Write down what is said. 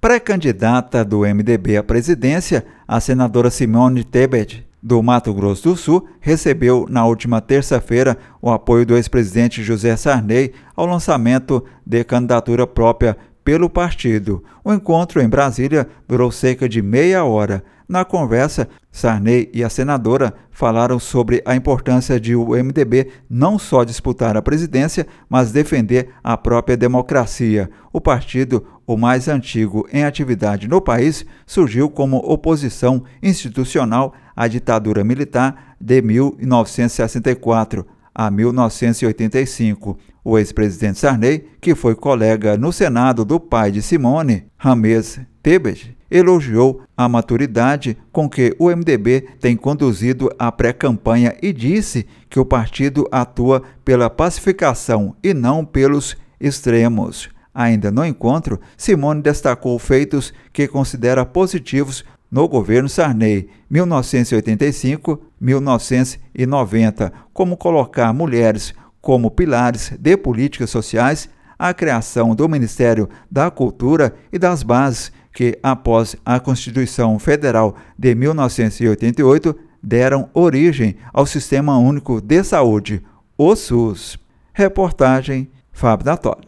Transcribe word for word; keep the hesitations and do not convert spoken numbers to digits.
pré-candidata do M D B à presidência, a senadora Simone Tebet, do Mato Grosso do Sul, recebeu na última terça-feira o apoio do ex-presidente José Sarney ao lançamento de candidatura própria pelo partido. O encontro em Brasília durou cerca de meia hora. Na conversa, Sarney e a senadora falaram sobre a importância de o M D B não só disputar a presidência, mas defender a própria democracia. O partido, o mais antigo em atividade no país, surgiu como oposição institucional à ditadura militar de mil novecentos e sessenta e quatro a mil novecentos e oitenta e cinco. O ex-presidente Sarney, que foi colega no Senado do pai de Simone, Ramez Tebet, elogiou a maturidade com que o M D B tem conduzido a pré-campanha e disse que o partido atua pela pacificação e não pelos extremos. Ainda no encontro, Simone destacou feitos que considera positivos no governo Sarney, mil novecentos e oitenta e cinco a mil novecentos e noventa, como colocar mulheres como pilares de políticas sociais, a criação do Ministério da Cultura e das Bases, que, após a Constituição Federal de mil novecentos e oitenta e oito, deram origem ao Sistema Único de Saúde, o SUS. Reportagem Fábio da Torre.